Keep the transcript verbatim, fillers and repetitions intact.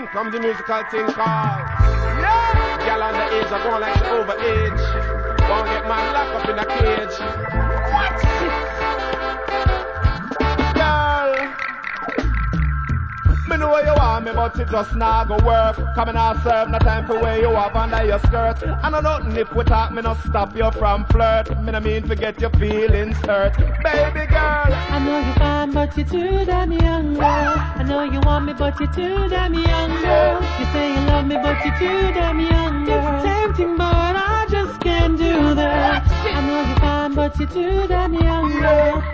Come the musical thing called. Yeah! Girl on the age, I go like the overage. Go and get man locked up in a cage. What? Girl, me know you want me, but it just not go work. Come and I serve, no time for where you have under your skirt. And I don't if we talk, me no stop you from flirt. Me no mean to get your feelings hurt. Baby girl, I know you're fine, but you're too damn young, girl. I know you want me, but you're too damn young, girl. You say you love me, but you're too damn young, girl. It's tempting, but I just can't do that. I know you're fine, but you're too damn young, girl.